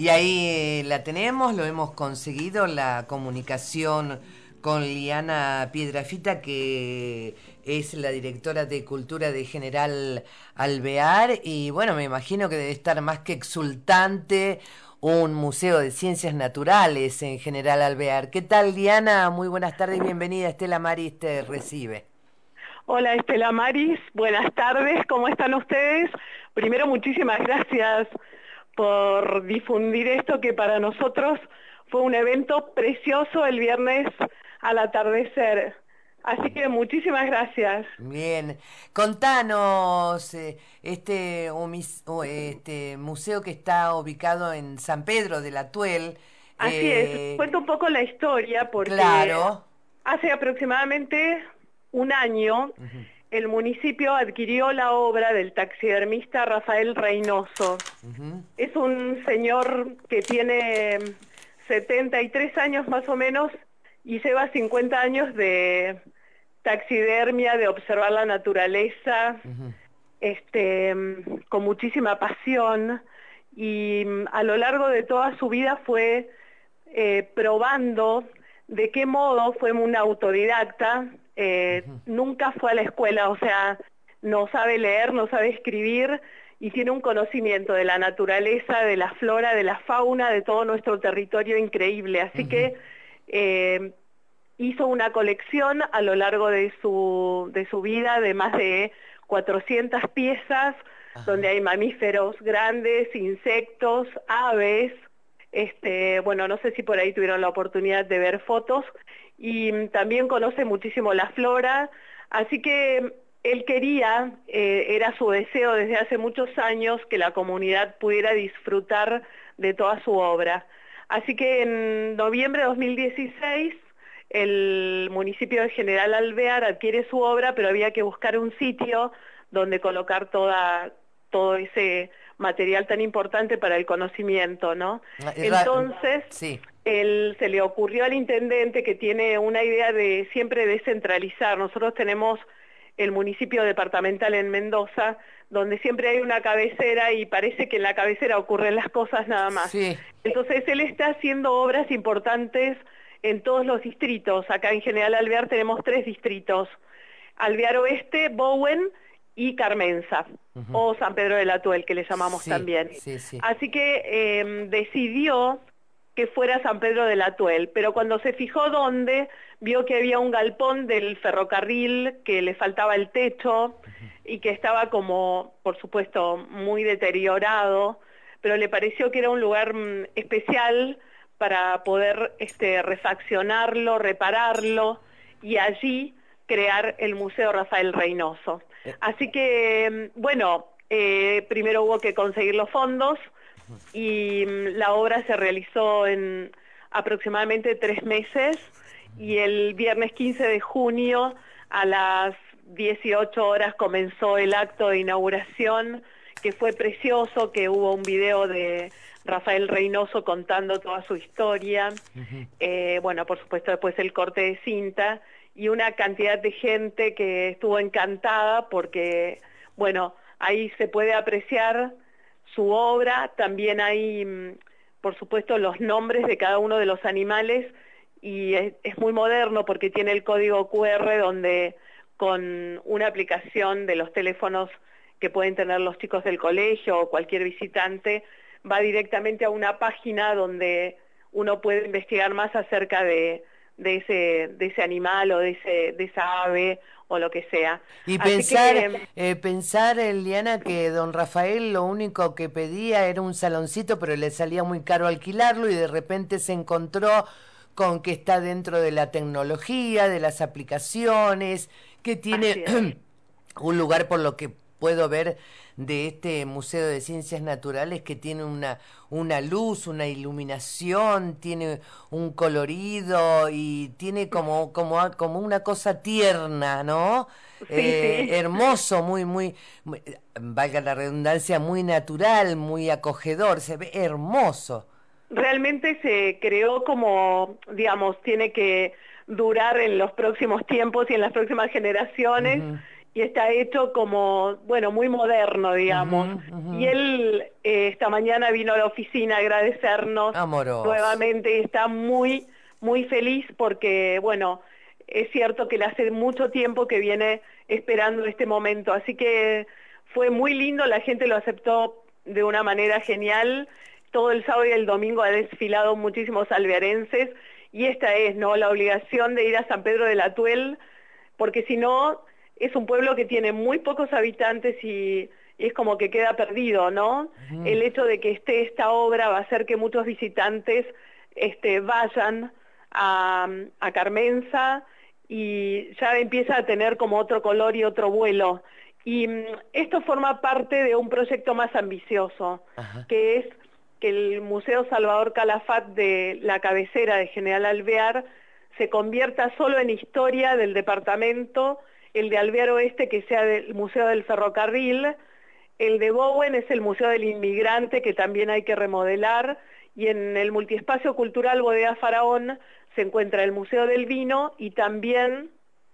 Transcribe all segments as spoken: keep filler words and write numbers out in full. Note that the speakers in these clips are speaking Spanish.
Y ahí eh, la tenemos, lo hemos conseguido, la comunicación con Liana Piedrafita, que es la directora de Cultura de General Alvear, y bueno, me imagino que debe estar más que exultante un museo de ciencias naturales en General Alvear. ¿Qué tal, Liana? Muy buenas tardes y bienvenida. Estela Maris te recibe. Hola Estela Maris, buenas tardes, ¿cómo están ustedes? Primero, muchísimas gracias por difundir esto que para nosotros fue un evento precioso el viernes al atardecer. Así que muchísimas gracias. Bien, contanos, eh, este, humis- o, este museo que está ubicado en San Pedro de la Tuel, Así es, eh, cuento un poco la historia porque claro, hace aproximadamente un año ujú, el municipio adquirió la obra del taxidermista Rafael Reynoso. ujú, Es un señor que tiene setenta y tres años más o menos y lleva cincuenta años de taxidermia, de observar la naturaleza, ujú, este, con muchísima pasión, y a lo largo de toda su vida fue eh, probando de qué modo fue un autodidacta, eh, ujú, nunca fue a la escuela, o sea, no sabe leer, no sabe escribir y tiene un conocimiento de la naturaleza, de la flora, de la fauna, de todo nuestro territorio increíble. Así ujú, que eh, hizo una colección a lo largo de su, de su vida de más de cuatrocientas piezas, donde ajá, hay mamíferos grandes, insectos, aves. Este, bueno, no sé si por ahí tuvieron la oportunidad de ver fotos, y mm, también conoce muchísimo la flora, así que mm, él quería, eh, era su deseo desde hace muchos años, que la comunidad pudiera disfrutar de toda su obra. Así que en noviembre de dos mil dieciséis el municipio de General Alvear adquiere su obra, pero había que buscar un sitio donde colocar toda, todo ese material tan importante para el conocimiento, ¿no? Ah, y ra- Entonces, sí, él, se le ocurrió al intendente, que tiene una idea de siempre descentralizar. Nosotros tenemos el municipio departamental en Mendoza, donde siempre hay una cabecera y parece que en la cabecera ocurren las cosas nada más. sí, Entonces él está haciendo obras importantes en todos los distritos. Acá en General Alvear tenemos tres distritos: Alvear Oeste, Bowen y Carmenza, ujú, o San Pedro de la Tuel, que le llamamos sí, también. sí, sí, Así que eh, decidió que fuera San Pedro de la Tuel, pero cuando se fijó dónde, vio que había un galpón del ferrocarril, que le faltaba el techo y que estaba como, por supuesto, muy deteriorado, pero le pareció que era un lugar mm, especial para poder este, refaccionarlo, repararlo y allí crear el Museo Rafael Reynoso. eh, Así que, mm, bueno, eh, primero hubo que conseguir los fondos, y mm, la obra se realizó en aproximadamente tres meses, y el viernes quince de junio a las dieciocho horas comenzó el acto de inauguración, que fue precioso, que hubo un video de Rafael Reynoso contando toda su historia, ujú. eh, bueno, por supuesto después el corte de cinta, y una cantidad de gente que estuvo encantada porque, bueno, ahí se puede apreciar su obra. También hay, mm, por supuesto, los nombres de cada uno de los animales, y es, es muy moderno porque tiene el código Q R, donde con una aplicación de los teléfonos que pueden tener los chicos del colegio o cualquier visitante, va directamente a una página donde uno puede investigar más acerca de, de ese, de ese animal o de, ese, de esa ave o lo que sea. Y Así pensar, que eh, pensar, Eliana, que don Rafael lo único que pedía era un saloncito, pero le salía muy caro alquilarlo y de repente se encontró con que está dentro de la tecnología, de las aplicaciones, que así tiene es. un lugar por lo que puedo ver de este Museo de Ciencias Naturales que tiene una, una luz, una iluminación, tiene un colorido y tiene como, como, como una cosa tierna, ¿no? Sí, Eh, sí. hermoso, muy, muy, muy, valga la redundancia, muy natural, muy acogedor, se ve hermoso. Realmente se creó como, digamos, tiene que durar en los próximos tiempos y en las próximas generaciones, Ujú, y está hecho como, bueno, muy moderno, digamos. Ujú, Y ujú. él eh, esta mañana vino a la oficina a agradecernos Amoroso. nuevamente y está muy, muy feliz porque, bueno, es cierto que le hace mucho tiempo que viene esperando este momento, así que fue muy lindo, la gente lo aceptó de una manera genial. Todo el sábado y el domingo ha desfilado muchísimos alvearenses y esta es, ¿no?, la obligación de ir a San Pedro del Atuel, porque si no, es un pueblo que tiene muy pocos habitantes y, y es como que queda perdido, ¿no? Ujú. El hecho de que esté esta obra va a hacer que muchos visitantes este, vayan a, a Carmenza y ya empieza a tener como otro color y otro vuelo. Y mm, esto forma parte de un proyecto más ambicioso, Ajá. que es que el Museo Salvador Calafat de la cabecera de General Alvear se convierta solo en historia del departamento, el de Alvear Oeste que sea del Museo del Ferrocarril, el de Bowen es el Museo del Inmigrante que también hay que remodelar, y en el multiespacio cultural Bodega Faraón se encuentra el Museo del Vino y también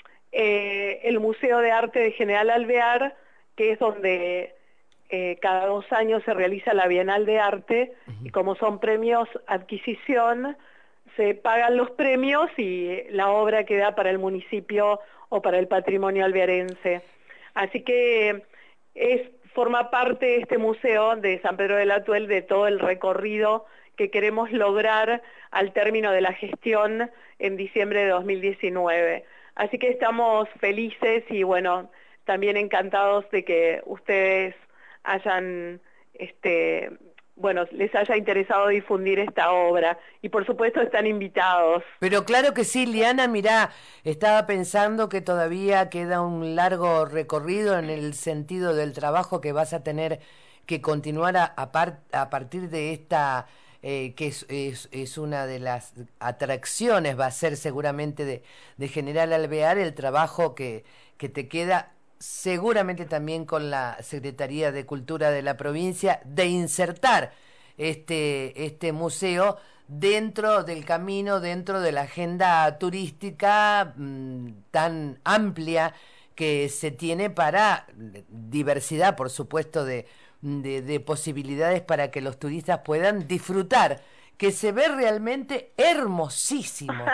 eh, el Museo de Arte de General Alvear, que es donde eh, cada dos años se realiza la Bienal de Arte, y como son premios adquisición, se pagan los premios y la obra queda para el municipio o para el patrimonio alvearense. Así que es, forma parte este museo de San Pedro del Atuel de todo el recorrido que queremos lograr al término de la gestión en diciembre de dos mil diecinueve. Así que estamos felices y bueno, también encantados de que ustedes hayan, este, bueno, les haya interesado difundir esta obra y por supuesto están invitados. Pero claro que sí, Liana, mirá, estaba pensando que todavía queda un largo recorrido en el sentido del trabajo que vas a tener que continuar a, a, par- a partir de esta, eh, que es, es, es una de las atracciones, va a ser seguramente de, de General Alvear, el trabajo que, que te queda seguramente también con la Secretaría de Cultura de la provincia, de insertar este, este museo dentro del camino, dentro de la agenda turística mmm, tan amplia que se tiene para diversidad, por supuesto, de, de, de posibilidades para que los turistas puedan disfrutar, que se ve realmente hermosísimo,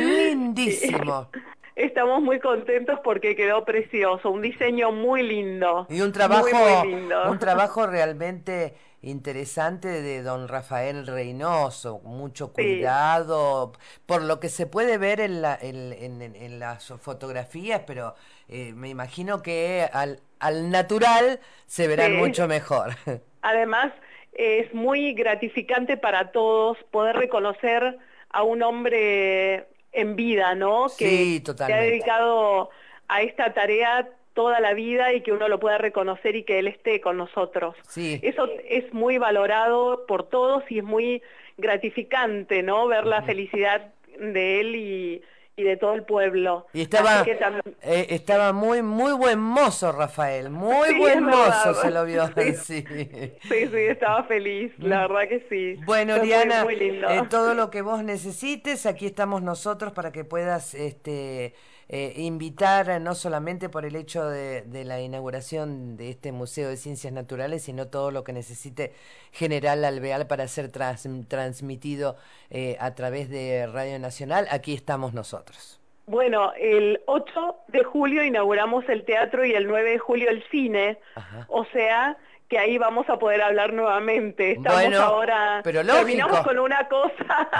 Sí. lindísimo. Estamos muy contentos porque quedó precioso, un diseño muy lindo, Y un muy, muy trabajo, lindo. un trabajo realmente interesante de don Rafael Reynoso, mucho Sí, cuidado, por lo que se puede ver en, la, en, en- en- en las fotografías, pero eh, me imagino que al, al natural se verán sí. mucho mejor. Además, es muy gratificante para todos poder reconocer a un hombre en vida, ¿no? Que Sí, se ha totalmente. dedicado a esta tarea toda la vida y que uno lo pueda reconocer y que él esté con nosotros. Sí. Eso es muy valorado por todos y es muy gratificante, ¿no? Ver la Ujú. felicidad de él y, y de todo el pueblo. Y Así estaba, que también, eh, estaba muy, muy buen mozo, Rafael, muy sí, es buen mozo se verdad. lo vio, Sí, sí. sí, sí, estaba feliz, la verdad que sí. Bueno, Fue muy, Liana, muy lindo. eh, todo lo que vos necesites, aquí estamos nosotros para que puedas este, eh, invitar, eh, no solamente por el hecho de, de la inauguración de este Museo de Ciencias Naturales, sino todo lo que necesite General Alvear para ser trans- transmitido eh, a través de Radio Nacional. Aquí estamos nosotros. Bueno, el ocho de julio inauguramos el teatro y el nueve de julio el cine, Ajá. o sea que ahí vamos a poder hablar nuevamente. Estamos Bueno, ahora, pero terminamos lógico. con una cosa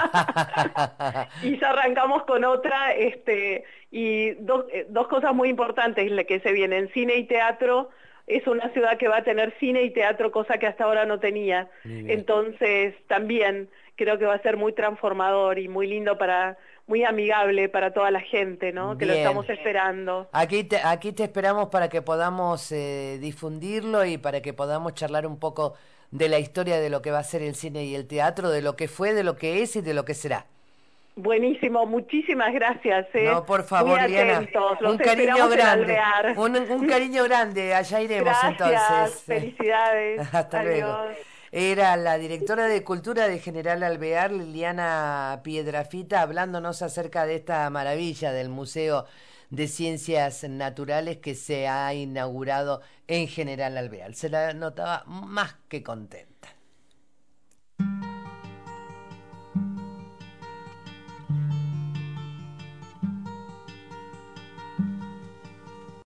y ya arrancamos con otra, este, y dos, eh, dos cosas muy importantes la que se vienen, cine y teatro. Es una ciudad que va a tener cine y teatro, cosa que hasta ahora no tenía. Muy bien. Entonces, también creo que va a ser muy transformador y muy lindo para, muy amigable para toda la gente, ¿no? Que lo Bien. estamos esperando. Aquí te, aquí te esperamos para que podamos eh, difundirlo y para que podamos charlar un poco de la historia de lo que va a ser el cine y el teatro, de lo que fue, de lo que es y de lo que será. Buenísimo, muchísimas gracias, ¿eh? No, por Muy favor, Liana, atentos, un los cariño esperamos en grande, Alvear. un, un cariño grande, allá iremos Gracias, entonces. felicidades, Hasta luego. adiós. Era la directora de Cultura de General Alvear, Liliana Piedrafita, hablándonos acerca de esta maravilla del Museo de Ciencias Naturales que se ha inaugurado en General Alvear. Se la notaba más que contenta.